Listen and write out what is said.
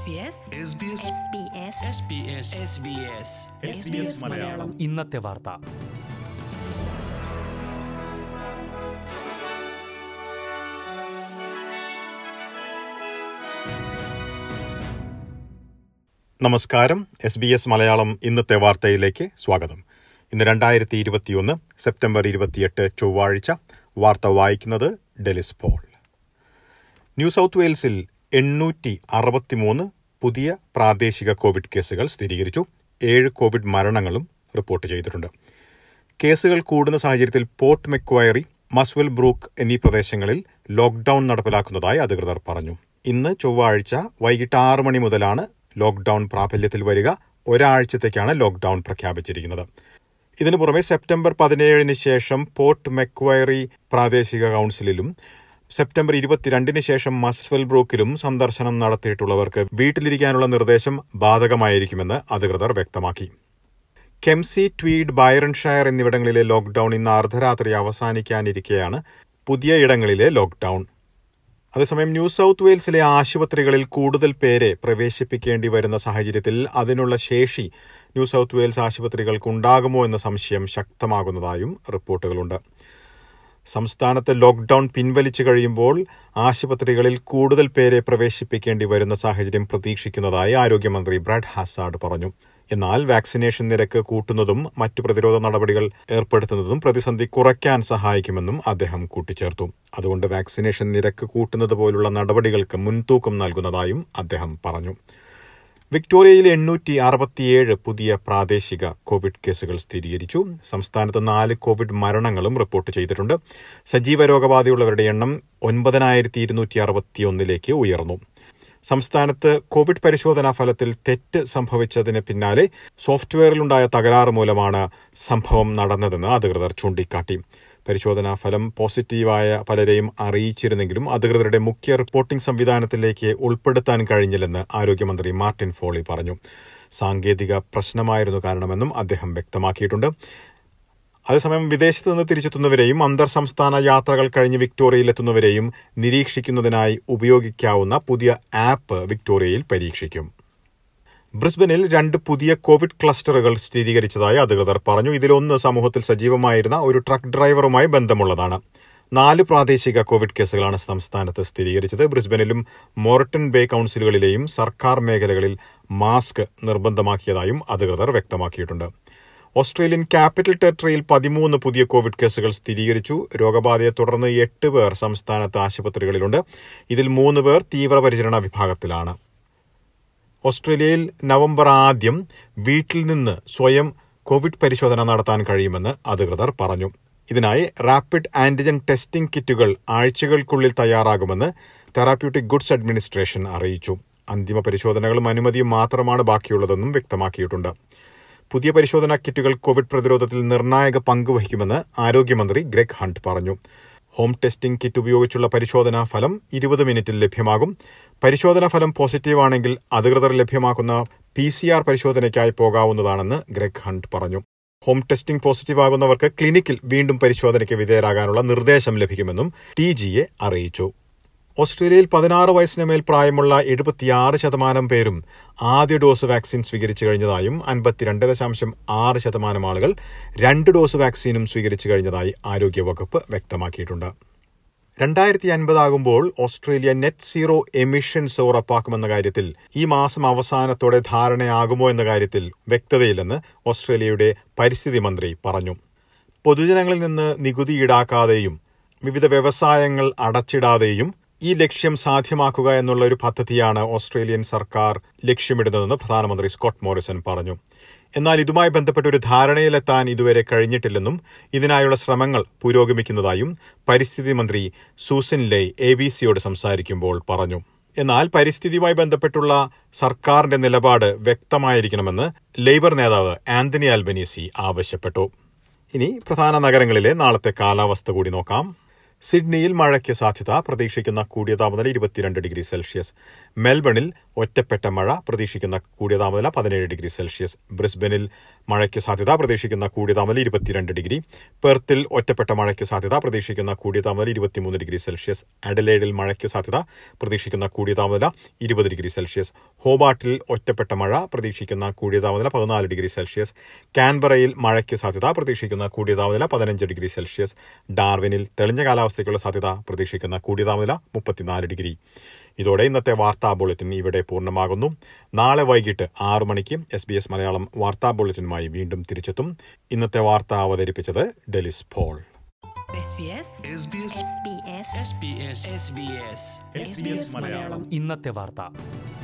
മലയാളം ഇന്നത്തെ വാർത്ത. നമസ്കാരം. SBS മലയാളം ഇന്നത്തെ വാർത്തയിലേക്ക് സ്വാഗതം. ഇന്ന് 2021 സെപ്റ്റംബർ 28 ചൊവ്വാഴ്ച. വാർത്ത വായിക്കുന്നത് ഡെലിസ് പോൾ. ന്യൂ സൗത്ത് വെയിൽസിൽ 863 പുതിയ പ്രാദേശിക കോവിഡ് കേസുകൾ സ്ഥിരീകരിച്ചു. 7 കോവിഡ് മരണങ്ങളും റിപ്പോർട്ട് ചെയ്തിട്ടുണ്ട്. കേസുകൾ കൂടുന്ന സാഹചര്യത്തിൽ പോർട്ട് മെക്വയറി, മസ്വെൽ ബ്രൂക്ക് എന്നീ പ്രദേശങ്ങളിൽ ലോക്ക്ഡൌൺ നടപ്പിലാക്കുന്നതായി അധികൃതർ പറഞ്ഞു. ഇന്ന് ചൊവ്വാഴ്ച വൈകിട്ട് 6 മണി മുതലാണ് ലോക്ക്ഡൌൺ പ്രാബല്യത്തിൽ വരിക. ഒരാഴ്ചത്തേക്കാണ് ലോക്ക്ഡൌൺ പ്രഖ്യാപിച്ചിരിക്കുന്നത്. ഇതിനു പുറമെ സെപ്റ്റംബർ 17 ശേഷം പോർട്ട് മെക്വയറി പ്രാദേശിക കൌൺസിലിലും സെപ്റ്റംബർ 22 ശേഷം മസ്വെൽ ബ്രൂക്കിലും സന്ദർശനം നടത്തിയിട്ടുള്ളവർക്ക് വീട്ടിലിരിക്കാനുള്ള നിർദ്ദേശം ബാധകമായിരിക്കുമെന്ന് അധികൃതർ വ്യക്തമാക്കി. കെംസി, ട്വീഡ്, ബൈറൺഷയർ എന്നിവിടങ്ങളിലെ ലോക്ക്ഡൌൺ ഇന്ന് അർദ്ധരാത്രി അവസാനിക്കാനിരിക്കെയാണ് പുതിയ ഇടങ്ങളിലെ ലോക്ക്ഡൌൺ. അതേസമയം ന്യൂ സൗത്ത് വെയിൽസിലെ ആശുപത്രികളിൽ കൂടുതൽ പേരെ പ്രവേശിപ്പിക്കേണ്ടി വരുന്ന സാഹചര്യത്തിൽ അതിനുള്ള ശേഷി ന്യൂ സൗത്ത് വെയിൽസ് ആശുപത്രികൾക്കുണ്ടാകുമോ എന്ന സംശയം ശക്തമാകുന്നതായും റിപ്പോർട്ടുകളുണ്ട്. സംസ്ഥാനത്ത് ലോക്ക്ഡൌൺ പിൻവലിച്ചു കഴിയുമ്പോൾ ആശുപത്രികളിൽ കൂടുതൽ പേരെ പ്രവേശിപ്പിക്കേണ്ടി വരുന്ന സാഹചര്യം പ്രതീക്ഷിക്കുന്നതായി ആരോഗ്യമന്ത്രി ബ്രാഡ് ഹാസാർഡ് പറഞ്ഞു. എന്നാൽ വാക്സിനേഷൻ നിരക്ക് കൂട്ടുന്നതും മറ്റു പ്രതിരോധ നടപടികൾ ഏർപ്പെടുത്തുന്നതും പ്രതിസന്ധി കുറയ്ക്കാൻ സഹായിക്കുമെന്നും അദ്ദേഹം കൂട്ടിച്ചേർത്തു. അതുകൊണ്ട് വാക്സിനേഷൻ നിരക്ക് കൂട്ടുന്നത് പോലുള്ള നടപടികൾക്ക് മുൻതൂക്കം നൽകുന്നതായും അദ്ദേഹം പറഞ്ഞു. വിക്ടോറിയയിൽ 867 പുതിയ പ്രാദേശിക കോവിഡ് കേസുകൾ സ്ഥിരീകരിച്ചു. സംസ്ഥാനത്ത് 4 കോവിഡ് മരണങ്ങളും റിപ്പോർട്ട് ചെയ്തിട്ടുണ്ട്. സജീവ രോഗബാധയുള്ളവരുടെ എണ്ണം 9261 ഉയർന്നു. സംസ്ഥാനത്ത് കോവിഡ് പരിശോധനാ ഫലത്തിൽ തെറ്റ് സംഭവിച്ചതിന് പിന്നാലെ സോഫ്റ്റ്വെയറിലുണ്ടായ തകരാറ് മൂലമാണ് സംഭവം നടന്നതെന്ന് അധികൃതർ ചൂണ്ടിക്കാട്ടി. പരിശോധനാ ഫലം പോസിറ്റീവായ പലരെയും അറിയിച്ചിരുന്നെങ്കിലും അധികൃതരുടെ മുഖ്യ റിപ്പോർട്ടിംഗ് സംവിധാനത്തിലേക്ക് ഉൾപ്പെടുത്താൻ കഴിഞ്ഞില്ലെന്ന് ആരോഗ്യമന്ത്രി മാർട്ടിൻ ഫോളി പറഞ്ഞു. സാങ്കേതിക പ്രശ്നമായിരുന്നു കാരണമെന്നും അദ്ദേഹം വ്യക്തമാക്കിയിട്ടുണ്ട്. അതേസമയം വിദേശത്ത് നിന്ന് തിരിച്ചെത്തുന്നവരെയും അന്തർ സംസ്ഥാന യാത്രകൾ കഴിഞ്ഞ് വിക്ടോറിയയിലെത്തുന്നവരെയും നിരീക്ഷിക്കുന്നതിനായി ഉപയോഗിക്കാവുന്ന പുതിയ ആപ്പ് വിക്ടോറിയയിൽ പരീക്ഷിക്കും. ബ്രിസ്ബനിൽ 2 പുതിയ കോവിഡ് ക്ലസ്റ്ററുകൾ സ്ഥിരീകരിച്ചതായി അധികൃതർ പറഞ്ഞു. ഇതിലൊന്ന് സമൂഹത്തിൽ സജീവമായിരുന്ന ഒരു ട്രക്ക് ഡ്രൈവറുമായി ബന്ധമുള്ളതാണ്. 4 പ്രാദേശിക കോവിഡ് കേസുകളാണ് സംസ്ഥാനത്ത് സ്ഥിരീകരിച്ചത്. ബ്രിസ്ബനിലും മോർട്ടൺ ബേ കൌൺസിലുകളിലെയും സർക്കാർ മേഖലകളിൽ മാസ്ക് നിർബന്ധമാക്കിയതായും അധികൃതർ വ്യക്തമാക്കിയിട്ടുണ്ട്. ഓസ്ട്രേലിയൻ ക്യാപിറ്റൽ ടെറിട്ടറിയിൽ 13 പുതിയ കോവിഡ് കേസുകൾ സ്ഥിരീകരിച്ചു. രോഗബാധയെ തുടർന്ന് 8 പേർ സംസ്ഥാനത്ത് ആശുപത്രികളിലുണ്ട്. ഇതിൽ 3 പേർ തീവ്രപരിചരണ വിഭാഗത്തിലാണ്. ഓസ്ട്രേലിയയിൽ നവംബർ 1 വീട്ടിൽ നിന്ന് സ്വയം കോവിഡ് പരിശോധന നടത്താൻ കഴിയുമെന്ന് അധികൃതർ പറഞ്ഞു. ഇതിനായി റാപ്പിഡ് ആന്റിജൻ ടെസ്റ്റിംഗ് കിറ്റുകൾ ആഴ്ചകൾക്കുള്ളിൽ തയ്യാറാകുമെന്ന് തെറാപ്യൂട്ടിക് ഗുഡ്സ് അഡ്മിനിസ്ട്രേഷൻ അറിയിച്ചു. അന്തിമ പരിശോധനകളും അനുമതിയും മാത്രമാണ് ബാക്കിയുള്ളതെന്നും വ്യക്തമാക്കിയിട്ടുണ്ട്. പുതിയ പരിശോധനാ കിറ്റുകൾ കോവിഡ് പ്രതിരോധത്തിൽ നിർണായക പങ്ക് വഹിക്കുമെന്ന് ആരോഗ്യമന്ത്രി ഗ്രെഗ് ഹണ്ട് പറഞ്ഞു. ഹോം ടെസ്റ്റിംഗ് കിറ്റ് ഉപയോഗിച്ചുള്ള പരിശോധനാ ഫലം 20 മിനിറ്റിൽ ലഭ്യമാകും. പരിശോധനാ ഫലം പോസിറ്റീവാണെങ്കിൽ അധികൃതർ ലഭ്യമാക്കുന്ന PCR പരിശോധനയ്ക്കായി പോകാവുന്നതാണെന്ന് ഗ്രെഗ് ഹണ്ട് പറഞ്ഞു. ഹോം ടെസ്റ്റിംഗ് പോസിറ്റീവാകുന്നവർക്ക് ക്ലിനിക്കിൽ വീണ്ടും പരിശോധനയ്ക്ക് വിധേയരാകാനുള്ള നിർദ്ദേശം ലഭിക്കുമെന്നും TGA അറിയിച്ചു. ഓസ്ട്രേലിയയിൽ 16 വയസ്സിന് മേൽ പ്രായമുള്ള 76% പേരും ആദ്യ ഡോസ് വാക്സിൻ സ്വീകരിച്ചു കഴിഞ്ഞതായും 52.6% ആളുകൾ 2 ഡോസ് വാക്സിനും സ്വീകരിച്ചു കഴിഞ്ഞതായി ആരോഗ്യവകുപ്പ് വ്യക്തമാക്കിയിട്ടുണ്ട്. 2050 ആകുമ്പോൾ ഓസ്ട്രേലിയ നെറ്റ് സീറോ എമിഷൻസ് ഉറപ്പാക്കുമെന്ന കാര്യത്തിൽ ഈ മാസം അവസാനത്തോടെ ധാരണയാകുമോ എന്ന കാര്യത്തിൽ വ്യക്തതയില്ലെന്ന് ഓസ്ട്രേലിയയുടെ പരിസ്ഥിതി മന്ത്രി പറഞ്ഞു. പൊതുജനങ്ങളിൽ നിന്ന് നികുതി ഈടാക്കാതെയും വിവിധ വ്യവസായങ്ങൾ അടച്ചിടാതെയും ഈ ലക്ഷ്യം സാധ്യമാക്കുക എന്നുള്ള ഒരു പദ്ധതിയാണ് ഓസ്ട്രേലിയൻ സർക്കാർ ലക്ഷ്യമിടുന്നതെന്ന് പ്രധാനമന്ത്രി സ്കോട്ട് മോറിസൺ പറഞ്ഞു. എന്നാൽ ഇതുമായി ബന്ധപ്പെട്ട ഒരു ധാരണയിലെത്താൻ ഇതുവരെ കഴിഞ്ഞിട്ടില്ലെന്നും ഇതിനായുള്ള ശ്രമങ്ങൾ പുരോഗമിക്കുന്നതായും പരിസ്ഥിതി മന്ത്രി സൂസൻ ലെയ് ABCയോട് സംസാരിക്കുമ്പോൾ പറഞ്ഞു. എന്നാൽ പരിസ്ഥിതിയുമായി ബന്ധപ്പെട്ടുള്ള സർക്കാരിന്റെ നിലപാട് വ്യക്തമായിരിക്കണമെന്ന് ലേബർ നേതാവ് ആന്റണി അൽബനീസി ആവശ്യപ്പെട്ടു. ഇനി പ്രധാന നഗരങ്ങളിലെ നാളത്തെ കാലാവസ്ഥ കൂടി നോക്കാം. സിഡ്നിയിൽ മഴയ്ക്ക് സാധ്യത. പ്രതീക്ഷിക്കുന്ന കൂടിയ താപനില 22 ഡിഗ്രി സെൽഷ്യസ്. മെൽബണിൽ ഒറ്റപ്പെട്ട മഴ, പ്രതീക്ഷിക്കുന്ന കൂടിയ താപനില 17 ഡിഗ്രി സെൽഷ്യസ്. ബ്രിസ്ബനിൽ മഴയ്ക്ക് സാധ്യത, പ്രതീക്ഷിക്കുന്ന കൂടിയ താപനില 22 ഡിഗ്രി. പെർത്തിൽ ഒറ്റപ്പെട്ട മഴയ്ക്ക് സാധ്യത, പ്രതീക്ഷിക്കുന്ന കൂടിയ താപനില 23 ഡിഗ്രി സെൽഷ്യസ്. അഡലേഡിൽ മഴയ്ക്ക് സാധ്യത, പ്രതീക്ഷിക്കുന്ന കൂടിയ താപനില 20 ഡിഗ്രി സെൽഷ്യസ്. ഹോബാർട്ടിൽ ഒറ്റപ്പെട്ട മഴ, പ്രതീക്ഷിക്കുന്ന കൂടിയ താപനില 14 ഡിഗ്രി സെൽഷ്യസ്. കാൻബറയിൽ മഴയ്ക്ക് സാധ്യത, പ്രതീക്ഷിക്കുന്ന കൂടിയ താപനില 15 ഡിഗ്രി സെൽഷ്യസ്. ഡാർവിനിൽ തെളിഞ്ഞ കാലാവസ്ഥയ്ക്കുള്ള സാധ്യത, പ്രതീക്ഷിക്കുന്ന കൂടിയ താപനില 34 ഡിഗ്രി. ഇതോടെ ഇന്നത്തെ വാർത്താ ബുള്ളറ്റിൻ ഇവിടെ പൂർണ്ണമാകുന്നു. നാളെ വൈകിട്ട് 6 മണിക്ക് SBS മലയാളം വാർത്താ ബുള്ളറ്റിനുമായി വീണ്ടും തിരിച്ചെത്തും. ഇന്നത്തെ വാർത്ത അവതരിപ്പിച്ചത് ഡെലിസ് പോൾ. ഇന്നത്തെ വാർത്ത.